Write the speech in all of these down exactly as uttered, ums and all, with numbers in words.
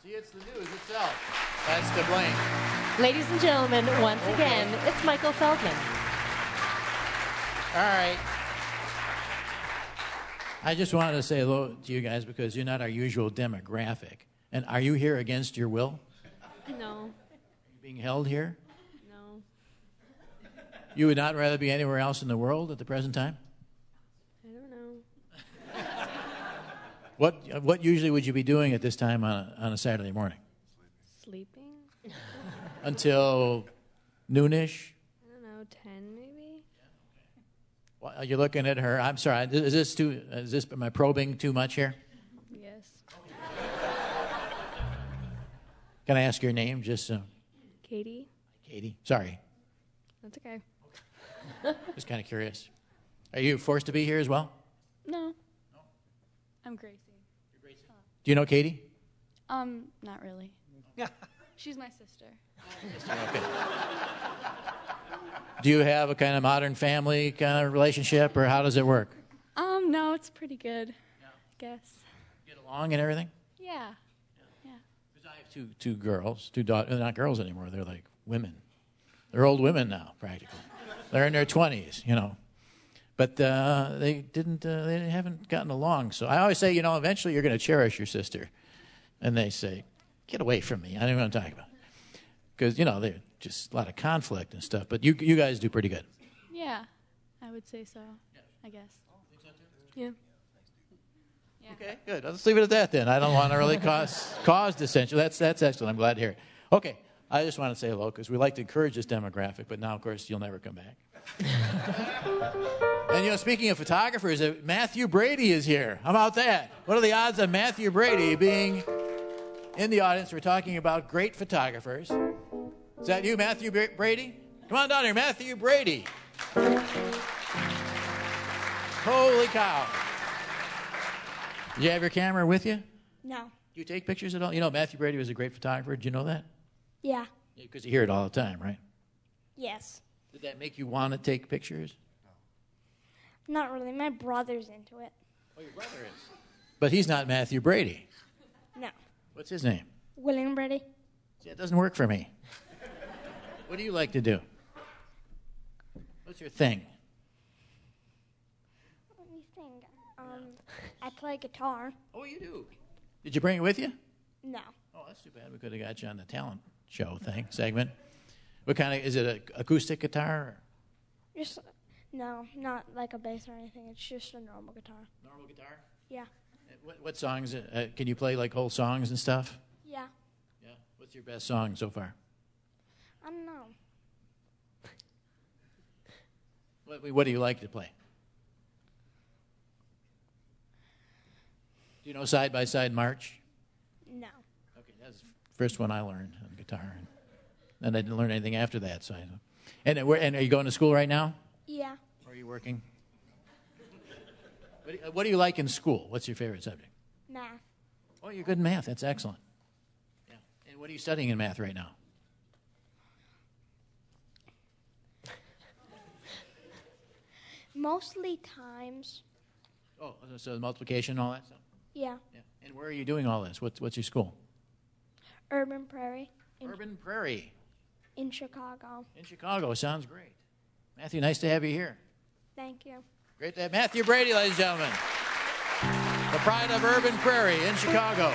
See, it's the news itself. That's to blame. Ladies and gentlemen, once Okay. again, it's Michael Feldman. All right. I just wanted to say hello to you guys because you're not our usual demographic. And are you here against your will? No. Are you being held here? No. You would not rather be anywhere else in the world at the present time? I don't know. What What usually would you be doing at this time on a, on a Saturday morning? Sleeping? Until noonish? I don't know, ten maybe? Well, you're looking at her. I'm sorry. Is this too? Is this am I probing too much here? Yes. Can I ask your name, just so? Katie? Katie. Sorry. That's okay. Just kind of curious. Are you forced to be here as well? No. I'm Gracie. Do you know Katie? Um, not really. She's my sister. Okay. Do you have a kind of modern family kind of relationship, or how does it work? Um, no, it's pretty good. I guess. Get along and everything? Yeah. Yeah. Because I have two two girls, two daughters. They're not girls anymore. They're like women. They're old women now, practically. They're in their twenties, you know. But uh, they didn't. Uh, they haven't gotten along. So I always say, you know, eventually you're going to cherish your sister. And they say, "Get away from me! I don't even want to talk about it." Because you know, there's just a lot of conflict and stuff. But you you guys do pretty good. Yeah. I would say so. I guess. Yeah. Yeah. Okay, good. Let's leave it at that then. I don't want to really cause cause dissension. That's that's excellent. I'm glad to hear it. Okay, I just want to say hello because we like to encourage this demographic. But now, of course, you'll never come back. And, you know, speaking of photographers, uh, Matthew Brady is here. How about that? What are the odds of Matthew Brady being in the audience? We're talking about great photographers. Is that you, Matthew Bra- Brady? Come on down here, Matthew Brady. Holy cow. Do you have your camera with you? No. Do you take pictures at all? You know, Matthew Brady was a great photographer. Did you know that? Yeah. Because you hear it all the time, right? Yes. Did that make you want to take pictures? Not really. My brother's into it. Oh, your brother is. But he's not Matthew Brady. No. What's his name? William Brady. See, that doesn't work for me. What do you like to do? What's your thing? Let me think. Um, I play guitar. Oh, you do? Did you bring it with you? No. Oh, that's too bad. We could have got you on the talent show thing, segment. What kind of, is it an acoustic guitar? Just no, not like a bass or anything. It's just a normal guitar. Normal guitar? Yeah. What, what songs, uh, can you play like whole songs and stuff? Yeah. Yeah. What's your best song so far? I don't know. What, what do you like to play? Do you know Side by Side March? No. Okay, that's the first one I learned on guitar. And I didn't learn anything after that. So I, and, where, and are you going to school right now? Yeah. Or are you working? What do, you, what do you like in school? What's your favorite subject? Math. Oh, you're good in math. That's excellent. Yeah. And what are you studying in math right now? Mostly times. Oh, so multiplication and all that stuff? Yeah. Yeah. And where are you doing all this? What's, what's your school? Urban Prairie. In, Urban Prairie. in Chicago. In Chicago. Sounds great. Matthew, nice to have you here. Thank you. Great to have Matthew Brady, ladies and gentlemen. The pride of Urban Prairie in Chicago.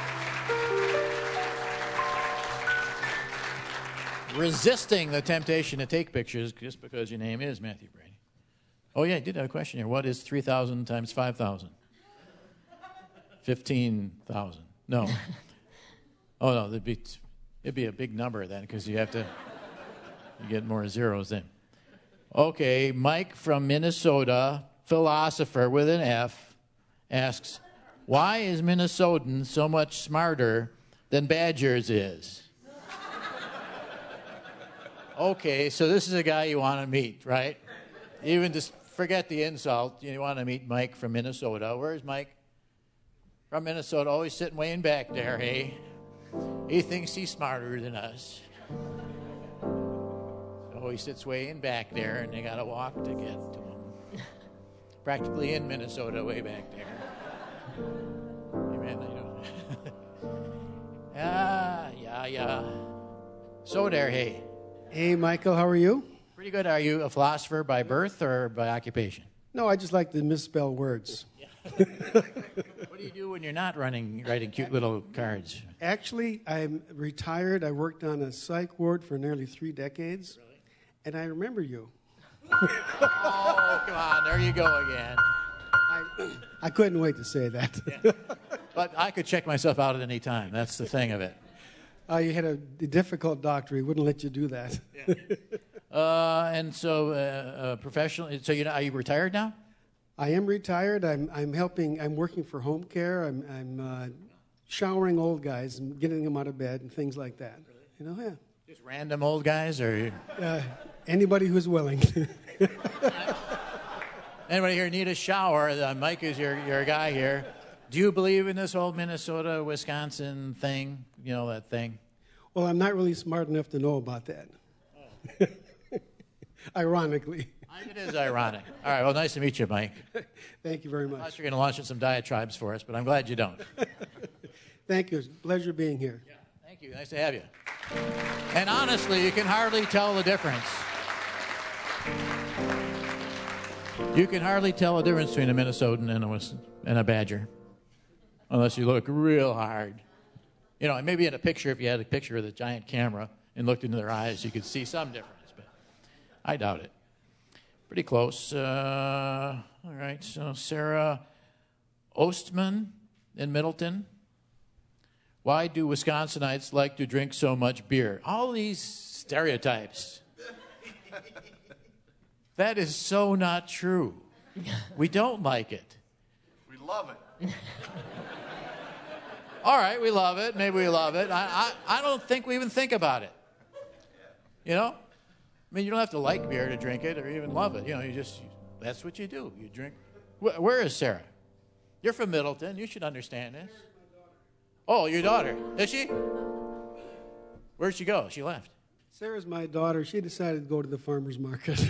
Resisting the temptation to take pictures just because your name is Matthew Brady. Oh, yeah, I did have a question here. What is three thousand times five thousand? fifteen thousand. No. Oh, no, it'd be, it'd be a big number then because you have to you get more zeros then. Okay, Mike from Minnesota, philosopher with an F, asks, why is Minnesotan so much smarter than Badgers is? Okay, so this is a guy you want to meet, right? Even just forget the insult. You want to meet Mike from Minnesota. Where's Mike? From Minnesota, always sitting way in back there, hey? He thinks he's smarter than us. So he sits way in back there, and they got to walk to get to him. Practically in Minnesota, way back there. Amen. You know. I, uh, so there, hey. Hey, Michael, how are you? Pretty good. Are you a philosopher by birth or by occupation? No, I just like to misspell words. What do you do when you're not running, writing cute little cards? Actually, I'm retired. I worked on a psych ward for nearly three decades. Really? And I remember you. Oh, come on. There you go again. I, I couldn't wait to say that. Yeah. But I could check myself out at any time. That's the thing of it. Uh, you had a difficult doctor. He wouldn't let you do that. Yeah. uh, and so, uh, uh, professional. So, you know, are you retired now? I am retired. I'm I'm helping. I'm working for home care. I'm I'm uh, showering old guys and getting them out of bed and things like that. You know, yeah. Just random old guys, or uh, anybody who's willing. Anybody here need a shower? Uh, Mike is your your guy here. Do you believe in this whole Minnesota, Wisconsin thing? You know that thing? Well, I'm not really smart enough to know about that. Oh. Ironically. It is ironic. All right, well, nice to meet you, Mike. Thank you very much. I thought you were going to launch in some diatribes for us, but I'm glad you don't. Thank you. It's a pleasure being here. Yeah, thank you. Nice to have you. And honestly, you can hardly tell the difference. You can hardly tell the difference between a Minnesotan and a, and a Badger, unless you look real hard. You know, maybe in a picture, if you had a picture with a giant camera and looked into their eyes, you could see some difference, but I doubt it. Pretty close. Uh, all right, so Sarah Ostman in Middleton. Why do Wisconsinites like to drink so much beer? All these stereotypes. That is so not true. We don't like it. We love it. All right, we love it. Maybe we love it. I, I, I don't think we even think about it. You know? I mean, you don't have to like beer to drink it or even love it. You know, you just, that's what you do. You drink. Where, where is Sarah? You're from Middleton. You should understand this. Oh, your daughter. Is she? Where'd she go? She left. Sarah's my daughter. She decided to go to the farmer's market.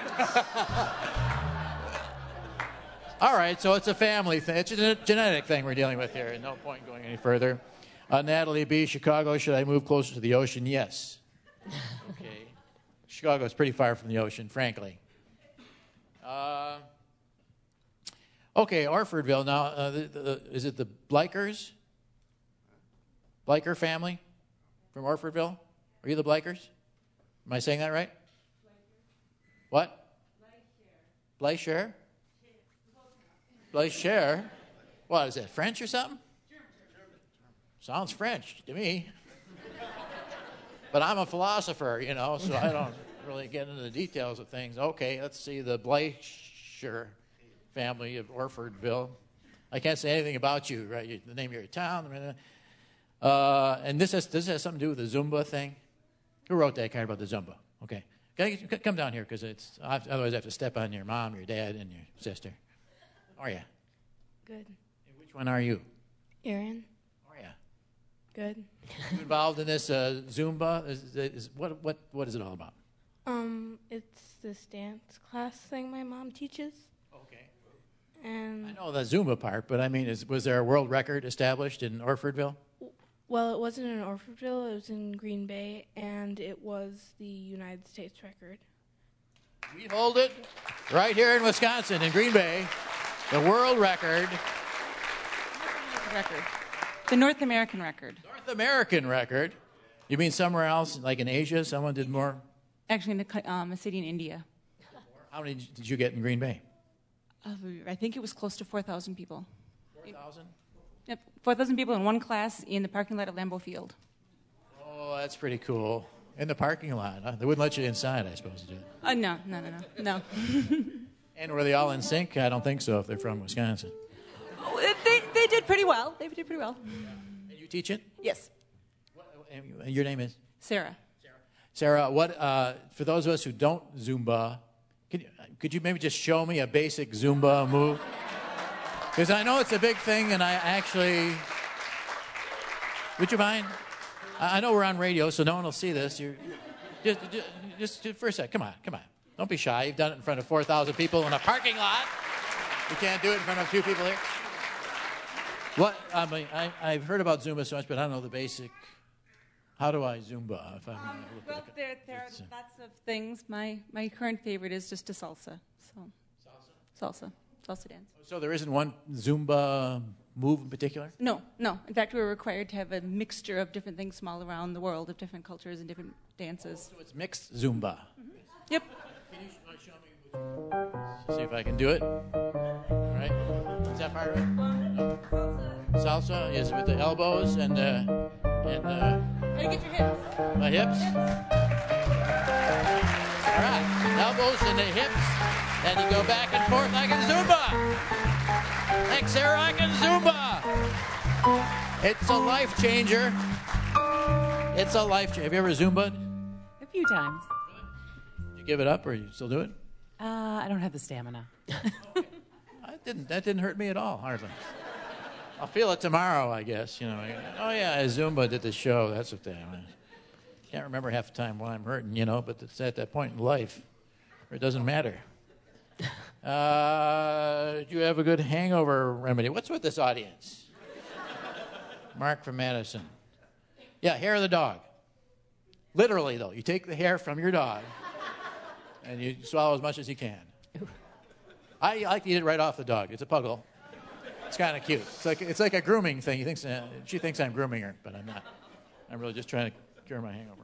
All right, so it's a family thing. It's a genetic thing we're dealing with here. No point going any further. Uh, Natalie B., Chicago, should I move closer to the ocean? Yes. Okay. Chicago is pretty far from the ocean, frankly. Uh, okay, Orfordville. Now, uh, the, the, is it the Blikers? Bliker family from Orfordville? Are you the Blikers? Am I saying that right? What? Bleicher. Bleicher? What, is that French or something? Sounds French to me. But I'm a philosopher, you know, so I don't really get into the details of things. Okay, let's see, the Bleicher family of Orfordville. I can't say anything about you, right? You, the name of your town. Uh, and this has, this has something to do with the Zumba thing. Who wrote that card about the Zumba? Okay. Can I, come down here, because it's otherwise I have to step on your mom, your dad, and your sister. How are you? Good. And which one are you? Erin. How are you? Good. You involved in this uh, Zumba? Is, is, what, what, what is it all about? Um, it's this dance class thing my mom teaches. Okay. And I know the Zumba part, but I mean, is, was there a world record established in Orfordville? Well, it wasn't in Orfordville. It was in Green Bay, and it was the United States record. We hold it right here in Wisconsin, in Green Bay, the world record. Record. The North American record. North American record? You mean somewhere else, like in Asia, someone did more? Actually, in a, um, a city in India. How many did you get in Green Bay? Uh, I think it was close to four thousand people. four thousand? Yep, four thousand people in one class in the parking lot at Lambeau Field. Oh, that's pretty cool. In the parking lot, huh? They wouldn't let you inside, I suppose, do they? Uh, no, no, no, no, no. And were they all in sync? I don't think so if they're from Wisconsin. Oh, they, they did pretty well. They did pretty well. And you teach it? Yes. What, and your name is? Sarah. Sarah, what, uh, for those of us who don't Zumba, could you, could you maybe just show me a basic Zumba move? Because I know it's a big thing, and I actually... Would you mind? I, I know we're on radio, so no one will see this. You're, just, just, just for a sec. Come on, come on. Don't be shy. You've done it in front of four thousand people in a parking lot. You can't do it in front of a few people here. What? I mean, I, I've heard about Zumba so much, but I don't know the basic... How do I Zumba? If I'm Um, gonna look well, at it? there, there are It's, uh, lots of things. My my current favorite is just a salsa. So salsa, salsa dance. So there isn't one Zumba move in particular? No, no. In fact, we were required to have a mixture of different things from all around the world, of different cultures and different dances. So it's mixed Zumba. Yep. Can you sh- show me? See if I can do it. All right. Is that part of it? No. Salsa is with the elbows and uh, and uh, How to get your hips? my hips. All right. Elbows and the hips, and you go back and forth like a Zumba. Thanks, Sarah. I can Zumba. It's a life changer. It's a life changer. Have you ever Zumbaed? A few times. Did you give it up, or you still do it? Uh, I don't have the stamina. I didn't. That didn't hurt me at all, hardly. I'll feel it tomorrow, I guess. You know. Oh yeah, I Zumba did the show. That's what they. I can't remember half the time why I'm hurting, you know. But it's at that point in life where it doesn't matter. Uh, do you have a good hangover remedy? What's with this audience? Mark from Madison. Yeah, hair of the dog. Literally, though, you take the hair from your dog and you swallow as much as you can. I like to eat it right off the dog. It's a puggle. It's kind of cute. It's like it's like a grooming thing. He thinks uh, she thinks I'm grooming her, but I'm not. I'm really just trying to cure my hangover.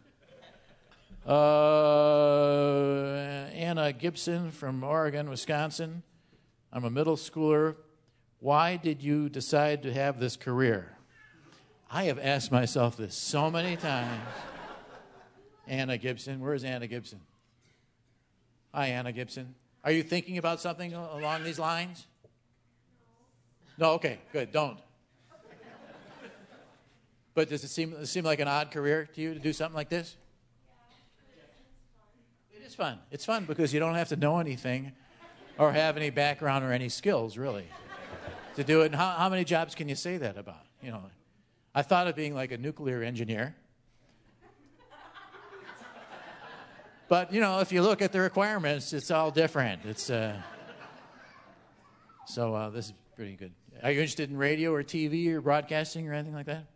Uh, Anna Gibson from Oregon, Wisconsin. I'm a middle schooler. Why did you decide to have this career? I have asked myself this so many times. Anna Gibson. Where's Anna Gibson? Hi, Anna Gibson. Are you thinking about something along these lines? No, okay, good, don't. But does it seem, does it seem like an odd career to you to do something like this? It is fun. It's fun because you don't have to know anything or have any background or any skills, really, to do it. And how, how many jobs can you say that about? You know, I thought of being like a nuclear engineer. But, you know, if you look at the requirements, it's all different. It's uh, So uh, this is pretty good. Are you interested in radio or T V or broadcasting or anything like that?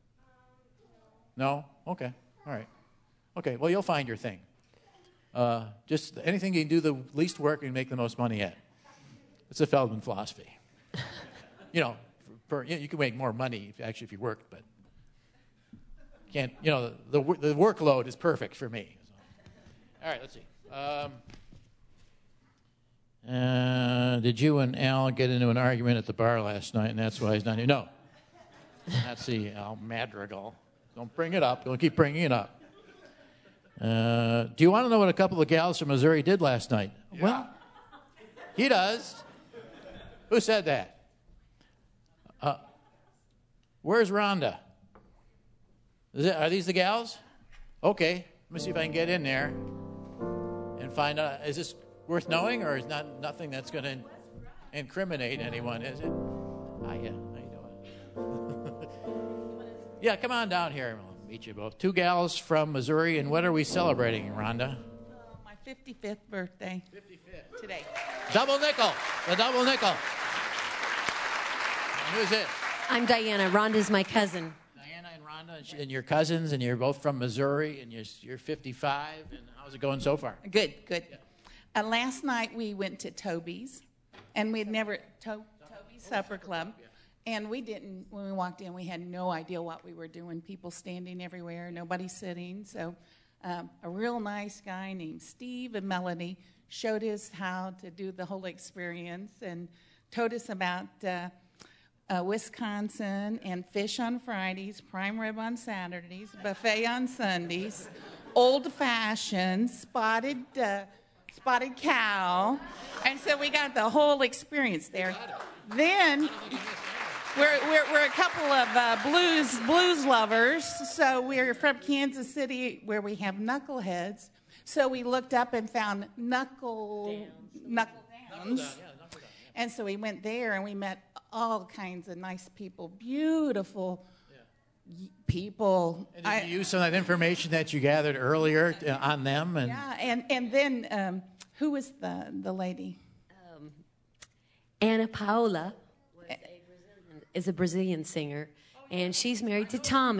No? Okay. All right. Okay, well, you'll find your thing. Uh, just anything you can do the least work and make the most money at. It's a Feldman philosophy. You know, for, you, know, you can make more money if, actually if you worked, but can't. You know, the the, the workload is perfect for me. So. All right, let's see. Um, uh, did you and Al get into an argument at the bar last night, and that's why he's not here? No. That's the Al Madrigal. Don't bring it up. Don't keep bringing it up. Uh, do you want to know what a couple of gals from Missouri did last night? Yeah. Well, he does. Who said that? Uh, where's Rhonda? Is it, are these the gals? Okay. Let me see if I can get in there and find out. Is this worth knowing, or is not nothing that's going to incriminate anyone, is it? Hi, yeah. How you doing? Yeah, come on down here. We'll meet you both. Two gals from Missouri, and what are we celebrating, Rhonda? Uh, my fifty-fifth birthday. fifty-fifth. Today. Double nickel. The double nickel. And who's it? I'm Diana. Rhonda's my cousin. Diana and Rhonda, and, she, and your cousins, and you're both from Missouri, and you're, you're fifty-five, and how's it going so far? Good, good. Uh, last night we went to Toby's, and we'd never, to, Toby's Supper Club, and we didn't, when we walked in, we had no idea what we were doing. People standing everywhere, nobody sitting. So um, a real nice guy named Steve and Melanie showed us how to do the whole experience and told us about uh, uh, Wisconsin and fish on Fridays, prime rib on Saturdays, buffet on Sundays, old-fashioned, spotted uh, spotted cow. And so we got the whole experience there. Then we're, we're, we're a couple of uh, blues blues lovers, so we're from Kansas City where we have knuckleheads. So we looked up and found Knuckle Knuckle Downs. And so we went there and we met all kinds of nice people, beautiful y- people. And did I- you use some of that information that you gathered earlier uh, on them? And Yeah, and, and then um, who was the, the lady? Um, Ana Paula was a Brazilian, is a Brazilian singer, and she's married to Tommy.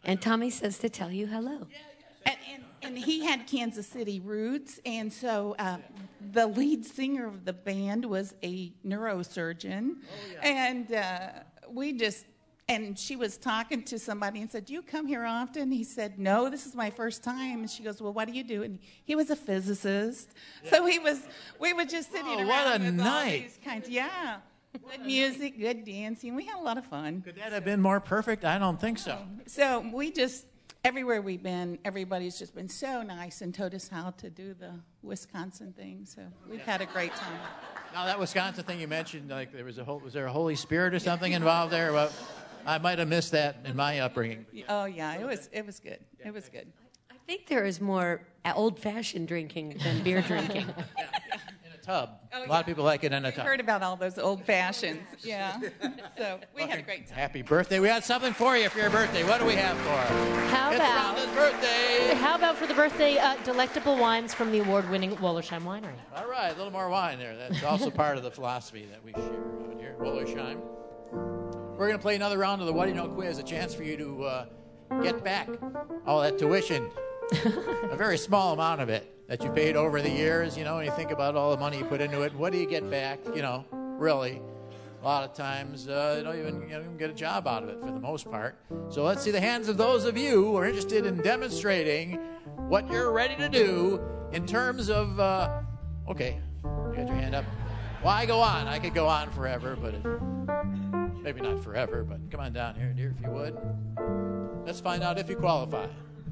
And Tommy says to tell you hello. And, and, and he had Kansas City roots, and so uh, the lead singer of the band was a neurosurgeon. Oh, yeah. And uh, we just, and she was talking to somebody and said, do you come here often? He said, no, this is my first time. And she goes, well, what do you do? And he was a physicist. Yeah. So he was, we were just sitting oh, around what a with night. all these kinds. Yeah. Good music, good dancing. We had a lot of fun. Could that have been more perfect? I don't think so. So we just, everywhere we've been, everybody's just been so nice and taught us how to do the Wisconsin thing. So we've had a great time. Now, that Wisconsin thing you mentioned, like there was a whole, was there a Holy Spirit or something involved there? Well, I might have missed that in my upbringing. Oh, yeah, it was, it was good. It was good. I think there is more old-fashioned drinking than beer drinking. Yeah. Tub. Oh, a lot yeah. of people like it in a We tub. heard about all those old fashions. Yeah. So we had a great time. Happy birthday. We had something for you for your birthday. What do we have for her? How it's about Rhonda's birthday? How about for the birthday, uh, delectable wines from the award-winning Wollersheim Winery? All right, a little more wine there. That's also part of the philosophy that we share out here, Wollersheim. We're going to play another round of the What Do You Know quiz, a chance for you to uh, get back all that tuition, a very small amount of it that you paid over the years, you know, and you think about all the money you put into it. What do you get back, you know, really? A lot of times uh, you don't even, you don't even get a job out of it for the most part. So let's see the hands of those of you who are interested in demonstrating what you're ready to do in terms of, uh, okay, you got your hand up. Why go on? I could go on forever, but it, maybe not forever, but come on down here, dear, if you would. Let's find out if you qualify.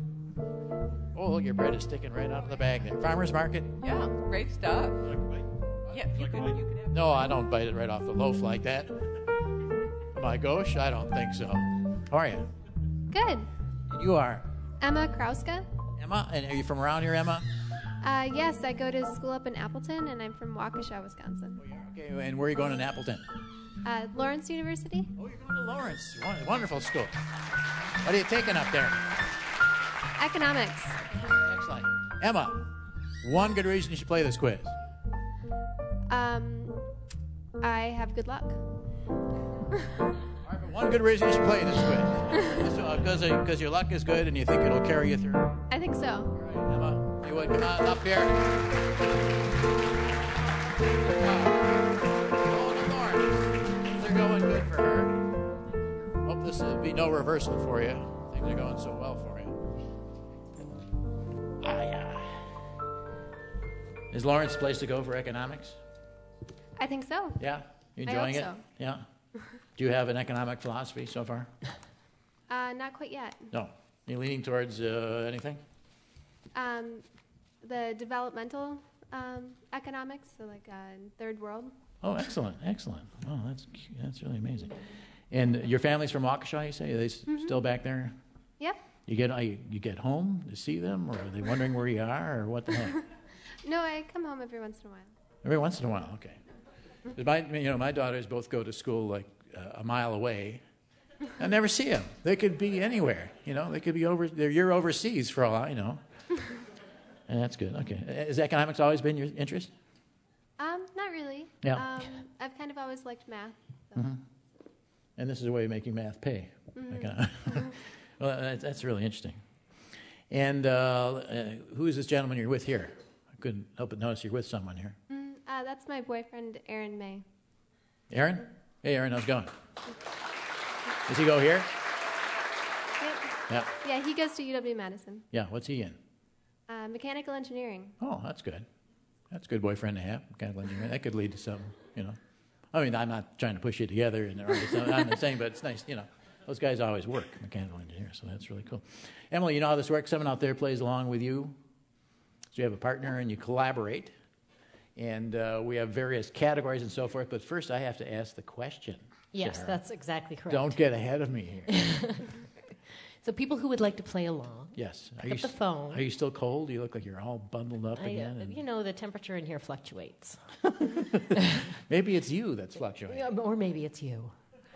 Oh, look, your bread is sticking right out of the bag there. Farmer's Market? Yeah, great stuff. Yeah, you could, you could have. No, I don't bite it right off the loaf like that. Am I gauche? I don't think so. How are you? Good. You are? Emma Krauska. Emma? And are you from around here, Emma? Uh, yes, I go to school up in Appleton, and I'm from Waukesha, Wisconsin. Oh, yeah. Okay, and where are you going in Appleton? Uh, Lawrence University. Oh, you're going to Lawrence. Wonderful school. What are you taking up there? Economics. Excellent. Emma, one good reason you should play this quiz. Um, I have good luck. All right, but one good reason you should play this quiz. Because uh, uh, your luck is good and you think it'll carry you through. I think so. All right, Emma, you would come on up here. Going to Lawrence. Things are going good for her. Hope this will be no reversal for you. Things are going so well for you. Ah, yeah. Is Lawrence the place to go for economics? I think so. Yeah? You I enjoying hope it? so. Yeah. Do you have an economic philosophy so far? Uh, not quite yet. No. You leaning towards uh, anything? Um, the developmental um, economics, so like uh, third world. Oh, excellent, excellent. Oh, that's that's really amazing. And your family's from Waukesha, you say? Are they s- Mhm. still back there? Yep. You get you, you get home to see them, or are they wondering where you are, or what the heck? No, I come home every once in a while. Every once in a while, okay. 'Cause my, you know, my daughters both go to school like uh, a mile away. I never see them. They could be anywhere, you know. They could be over. They're year overseas for all I know. And that's good. Okay. Has economics always been your interest? Um, not really. Yeah. Um, I've kind of always liked math. So. Mm-hmm. And this is a way of making math pay. Mhm. Econo- well, that's, that's really interesting. And uh, uh, who is this gentleman you're with here? I couldn't help but notice you're with someone here. Mm, uh, that's my boyfriend, Aaron May. Aaron? Hey, Aaron, how's it going? Does he go here? Yep. Yeah. Yeah, he goes to U W-Madison. Yeah, what's he in? Uh, mechanical engineering. Oh, that's good. That's a good boyfriend to have, mechanical engineering. That could lead to something, you know. I mean, I'm not trying to push you together, and or something. I'm not saying, but it's nice, you know. Those guys always work, mechanical engineers, so that's really cool. Emily, you know how this works? Someone out there plays along with you. So you have a partner, and you collaborate. And uh, we have various categories and so forth. But first, I have to ask the question. Yes, Sarah. that's exactly correct. Don't get ahead of me here. So people who would like to play along, Yes. pick up the phone. Are you still cold? You look like you're all bundled up I, again. uh, and- you know, the temperature in here fluctuates. Maybe it's you that's fluctuating. Yeah, or maybe it's you.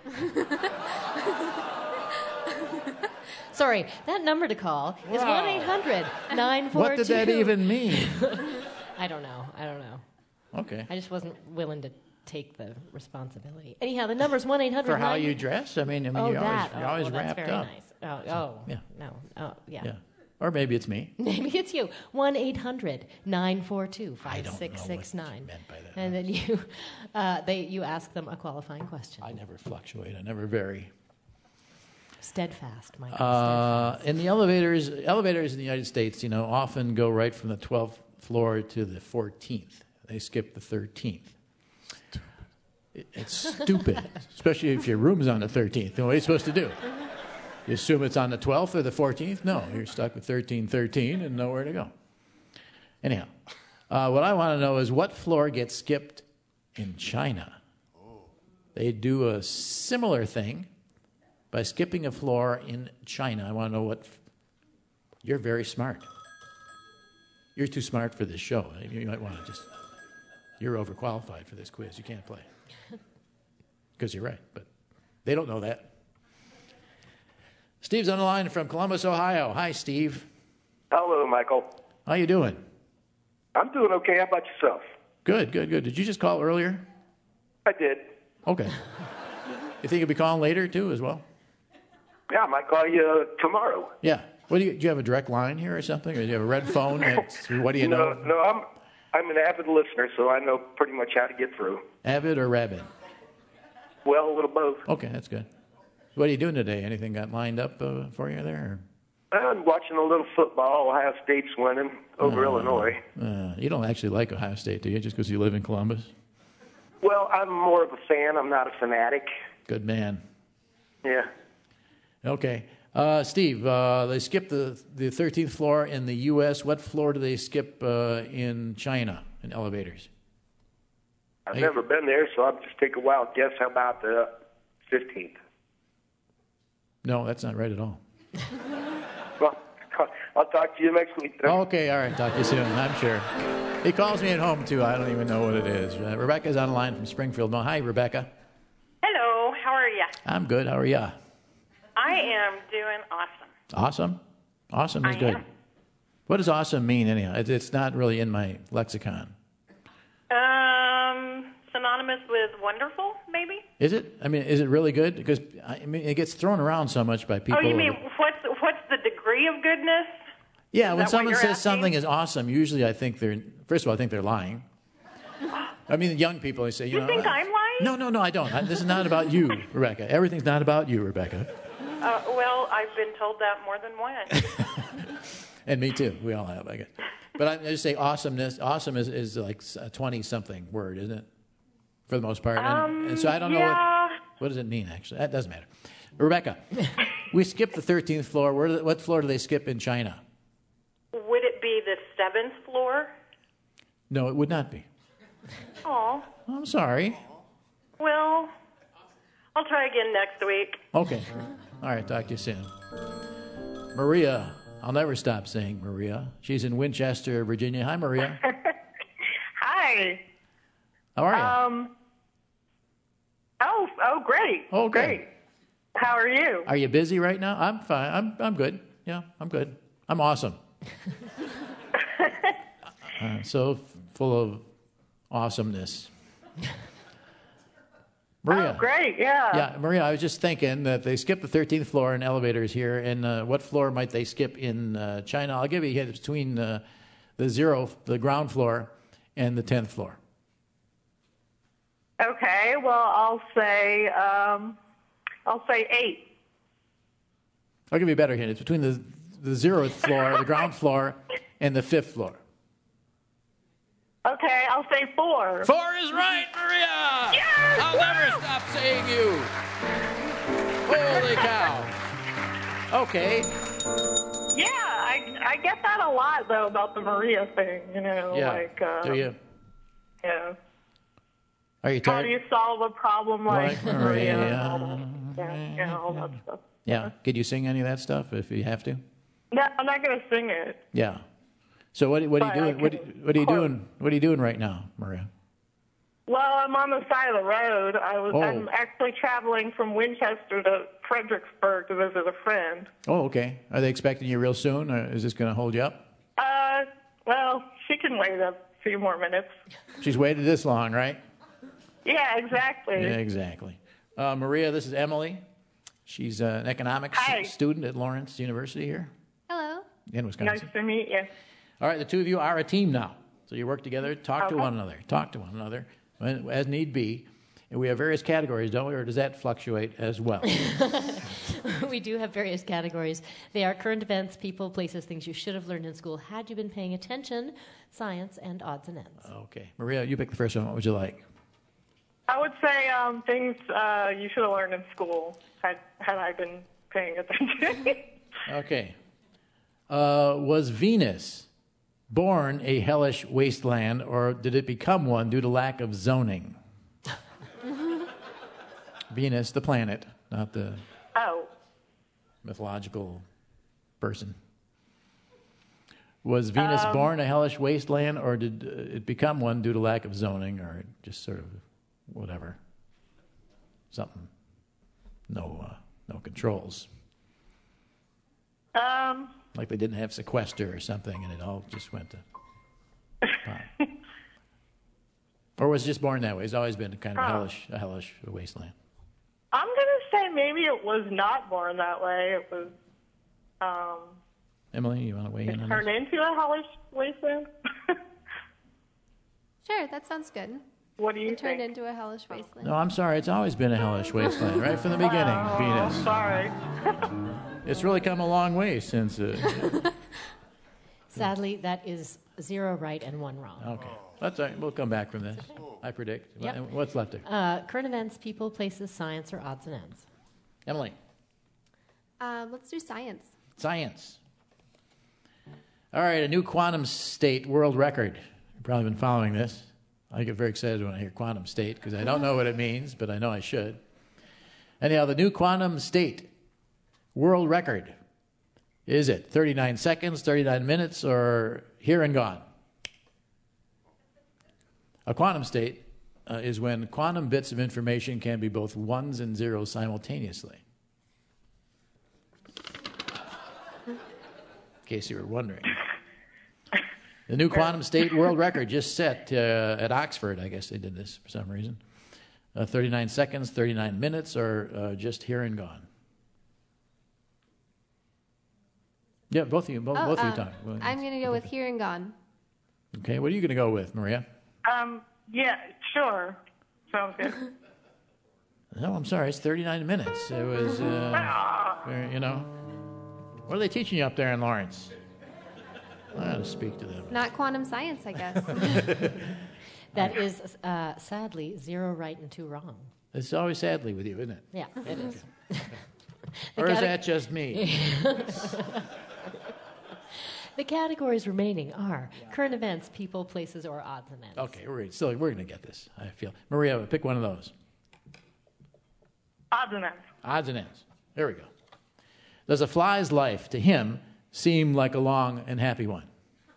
Sorry, that number to call is Wow. one eight hundred nine four two. What did that even mean? I don't know. I don't know. Okay. I just wasn't willing to take the responsibility. Anyhow, the number's one eight hundred. For how you dress? I mean, I mean oh, you're that. always, you're always oh, well, wrapped that's very up. Nice. Oh, oh, yeah. no. Oh, yeah. Yeah. Or maybe it's me. Maybe it's you. one eight hundred nine four two five six six nine. And then you, uh, they, you ask them a qualifying question. I never fluctuate. I never vary. Steadfast, Michael. Uh, steadfast. in the elevators, elevators in the United States, you know, often go right from the twelfth floor to the fourteenth. They skip the thirteenth. It, it's stupid, especially if your room's on the thirteenth. What are you supposed to do? You assume it's on the twelfth or the fourteenth? No, you're stuck with thirteen thirteen and nowhere to go. Anyhow, uh, what I want to know is what floor gets skipped in China? They do a similar thing by skipping a floor in China. I want to know what... F- you're very smart. You're too smart for this show. You might want to just... You're overqualified for this quiz. You can't play. Because you're right, but they don't know that. Steve's on the line from Columbus, Ohio. Hi, Steve. Hello, Michael. How you doing? I'm doing okay. How about yourself? Good, good, good. Did you just call earlier? I did. Okay. You think you'll be calling later, too, as well? Yeah, I might call you uh, tomorrow. Yeah. What do you, do you have a direct line here or something? Or do you have a red phone? And what do you no, know? No, I'm I'm an avid listener, so I know pretty much how to get through. Avid or rabid? Well, a little both. Okay, that's good. What are you doing today? Anything got lined up uh, for you there? I'm watching a little football. Ohio State's winning over uh, Illinois. Uh, you don't actually like Ohio State, do you, just because you live in Columbus? Well, I'm more of a fan. I'm not a fanatic. Good man. Yeah. Okay. Uh, Steve, uh, they skip the, the thirteenth floor in the U S What floor do they skip uh, in China in elevators? I've Hey. never been there, so I'll just take a wild guess. How about the fifteenth? No, that's not right at all. Well, I'll talk to you next week. Then. Okay, all right. Talk to you soon, I'm sure. He calls me at home, too. I don't even know what it is. Uh, Rebecca's on the line from Springfield. No, hi, Rebecca. Hello, how are you? I'm good. How are you? I am doing awesome. Awesome? Awesome is I good. am. What does awesome mean, anyhow? It, it's not really in my lexicon. Um, synonymous with wonderful, maybe? Is it? I mean, is it really good? Because I mean, it gets thrown around so much by people. Oh, you mean what's what's the degree of goodness? Yeah, Is when that what someone you're says asking? something is awesome, usually I think they're, first of all, I think they're lying. I mean, the young people, they say, you, You know. think uh, I'm lying? No, no, no, I don't. I, this is not about you, Rebecca. Everything's not about you, Rebecca. Uh, well, I've been told that more than once. And me too. We all have, I guess. But I just say awesomeness. Awesome is, is like a twenty-something word, isn't it? For the most part. And, Um, and so I don't know yeah. what, what does it mean, actually. That doesn't matter. Rebecca, we skipped the thirteenth floor. Where do they, what floor do they skip in China? Would it be the seventh floor? No, it would not be. Oh, I'm sorry. well, I'll try again next week. Okay. All right, talk to you soon. Maria. I'll never stop saying Maria. She's in Winchester, Virginia. Hi, Maria. Hi. How are you? Um. Oh, oh, great. Oh, good. Great. How are you? Are you busy right now? I'm fine. I'm I'm good. Yeah, I'm good. I'm awesome. uh, so f- full of awesomeness. Maria. Oh, great. Yeah. Yeah, Maria, I was just thinking that they skip the thirteenth floor in elevators here, and uh, what floor might they skip in uh, China? I'll give you a hint between uh, the zero, the ground floor, and the tenth floor. Okay. Well, I'll say um, I'll say eight. I'll give you a better hint. It's between the the zeroth floor, the ground floor, and the fifth floor. Okay. I'll say four. Four is right, Maria. Yes! I'll never stop saying you. Holy cow. Okay. Yeah, I I get that a lot though about the Maria thing. You know, Yeah. like uh, Do you? yeah. Are you How tired? do you solve a problem like, Like Maria? Maria. and all that? Yeah, yeah, all that stuff. Yeah. Could you sing any of that stuff if you have to? No, I'm not going to sing it. Yeah. So what what are you But I doing? What, can what are you quote. doing? What are you doing right now, Maria? Well, I'm on the side of the road. I was. Oh. I'm actually traveling from Winchester to Fredericksburg to visit a friend. Oh, okay. Are they expecting you real soon, or is this going to hold you up? Uh, well, she can wait a few more minutes. She's waited this long, right? Yeah, exactly. Yeah, exactly. Uh, Maria, this is Emily. She's uh, an economics Hi. student at Lawrence University here Hello. in Wisconsin. Nice to meet you. All right, the two of you are a team now. So you work together, talk to Okay. one another, talk to one another when- as need be. And we have various categories, don't we? Or does that fluctuate as well? We do have various categories. They are current events, people, places, things you should have learned in school had you been paying attention, science, and odds and ends. Okay. Maria, you pick the first one. What would you like? I would say um, things uh, you should have learned in school had, had I been paying attention. Okay. Uh, was Venus born a hellish wasteland, or did it become one due to lack of zoning? Venus, the planet, not the oh. mythological person. Was Venus Um, born a hellish wasteland, or did uh, it become one due to lack of zoning, or just sort of whatever? Something. No, uh, no controls. Um, Like they didn't have sequester or something, and it all just went to pot. Or was it just born that way? It's always been kind of a Oh. hellish, a hellish wasteland. I'm going to say maybe it was not born that way. It was um, Emily, you want to weigh in on turned this? into a hellish wasteland. Sure, that sounds good. What do you it turned think? into a hellish wasteland. No, I'm sorry. It's always been a hellish wasteland, right from the beginning, Oh, Venus. sorry. It's really come a long way since. Uh, Sadly, that is zero right and one wrong. okay, that's all right. We'll come back from this. I predict. Yep. What's left there? Uh, current events, people, places, science, or odds and ends. Emily, Um, let's do science. science. All right, a new quantum state world record. You've probably been following this. I get very excited when I hear quantum state because I don't know what it means, but I know I should. Anyhow, the new quantum state world record. Is it thirty-nine seconds, thirty-nine minutes, or here and gone? A quantum state uh, is when quantum bits of information can be both ones and zeros simultaneously. In case you were wondering. The new quantum state world record just set uh, at Oxford. I guess they did this for some reason. Uh, thirty-nine seconds, thirty-nine minutes, or uh, just here and gone. Yeah, both of you. Both, Oh, both of you um, talk. Well, I'm going to go with here and gone. Okay, what are you going to go with, Maria? Um, yeah, sure. Sounds good. No, I'm sorry. It's thirty-nine minutes. It was, uh, very- you know. What are they teaching you up there in Lawrence? I ought to speak to them. Not quantum science, I guess. That is, uh, sadly, zero right and two wrong. It's always sadly with you, isn't it? Yeah, it is. Or is cate- that just me? The categories remaining are current events, people, places, or odds and ends. Okay, we're still we're going to get this. I feel. Maria, pick one of those. Odds and ends. Odds and ends. There we go. Does a fly's life to him seem like a long and happy one?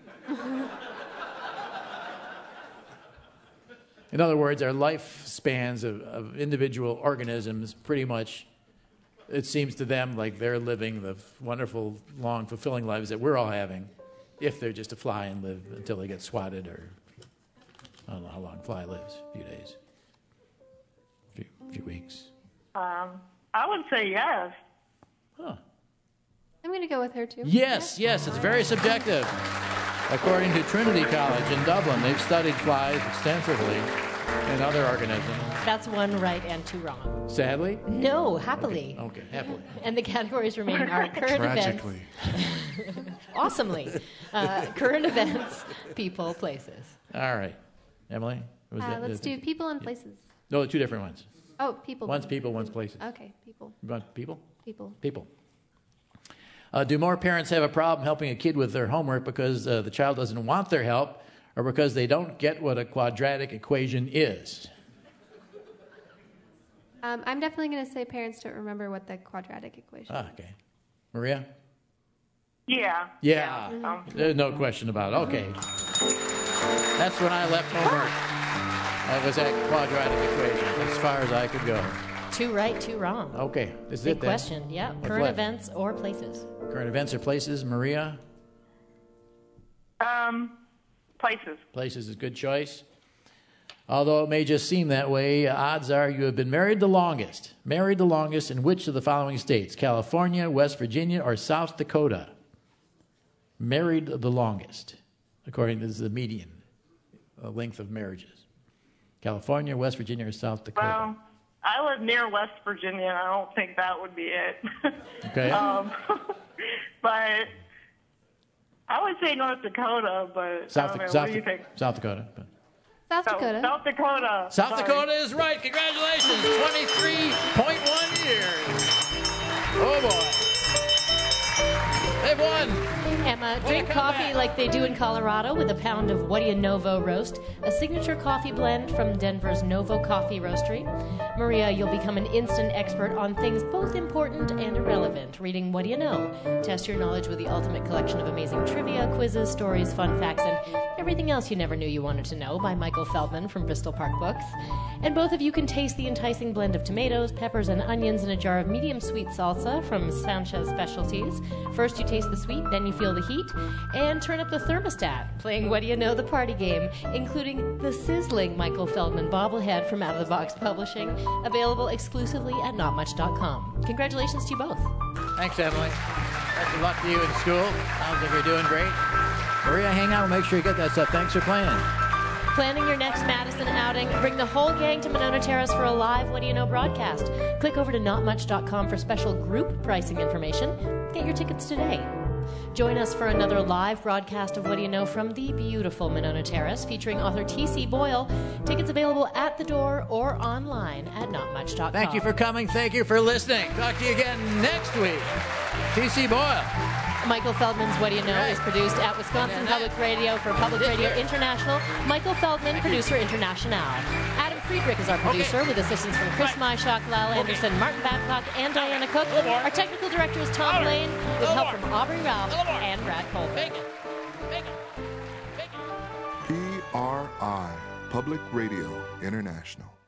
In other words, our lifespans of, of individual organisms pretty much, it seems to them like they're living the wonderful, long, fulfilling lives that we're all having, if they're just a fly and live until they get swatted, or I don't know how long a fly lives, a few days, a few, few weeks. Um, I would say yes. Huh. I'm going to go with her, too. Yes, yes, it's very subjective. According to Trinity College in Dublin, they've studied flies extensively and other organisms. That's one right and two wrong. Sadly? No, happily. Okay, happily. And the categories remaining are current Tragically. events. Awesomely. Uh, current events, people, places. All right. Emily? Was Uh, that- let's do people and places. No, two different ones. Oh, people. One's people, one's places. Okay, people. You want people? People. People. Uh, do more parents have a problem helping a kid with their homework because uh, the child doesn't want their help, or because they don't get what a quadratic equation is? Um, I'm definitely going to say parents don't remember what the quadratic equation Ah, okay. Maria? Yeah. Yeah. Um, There's no question about it. Okay. That's when I left homework. I was at quadratic equation, as far as I could go. Two right, two wrong. Okay. This is Big it then. question. Yeah. What's Current left? events or places. Current events or places. Maria? um, places. Places is a good choice. Although it may just seem that way, odds are you have been married the longest. Married the longest in which of the following states? California, West Virginia, or South Dakota? Married the longest, according to the median uh, length of marriages. California, West Virginia, or South Dakota? Well, I live near West Virginia, and I don't think that would be it. Okay. um, but I would say North Dakota, but South, I don't know. South, What do you think? South Dakota. But. South Dakota. South Dakota. South Sorry. Dakota is right. Congratulations. twenty-three point one years. Oh, boy. They've won. Emma, drink coffee like they do in Colorado with a pound of What Do You Novo roast, a signature coffee blend from Denver's Novo Coffee Roastery. Maria, you'll become an instant expert on things both important and irrelevant, reading What Do You Know? Test your knowledge with the ultimate collection of amazing trivia, quizzes, stories, fun facts, and everything else you never knew you wanted to know by Michael Feldman from Bristol Park Books. And both of you can taste the enticing blend of tomatoes, peppers, and onions in a jar of medium sweet salsa from Sanchez Specialties. First you taste the sweet, then you feel the heat, and turn up the thermostat, playing What Do You Know, the party game, including the sizzling Michael Feldman bobblehead from Out of the Box Publishing, available exclusively at not much dot com. Congratulations to you both. Thanks, Emily. Best of luck to you in school. Sounds like you're doing great. Maria, hang out and make sure you get that stuff. Thanks for playing. Planning your next Madison outing? Bring the whole gang to Monona Terrace for a live What Do You Know broadcast. Click over to not much dot com for special group pricing information. Get your tickets today. Join us for another live broadcast of What Do You Know from the beautiful Monona Terrace, featuring author T C. Boyle. Tickets available at the door or online at not much dot com. Thank you for coming. Thank you for listening. Talk to you again next week. T C. Boyle. Michael Feldman's What Do You Know is produced at Wisconsin Public Radio for Public Radio International. Michael Feldman, producer international. Adam Friedrich is our producer, with assistance from Chris Myshock, Lyle Anderson, Martin Babcock, and Diana Cook. Our technical director is Tom Blaine, with help from Aubrey Ralph and Brad Colvin. P R I, Public Radio International.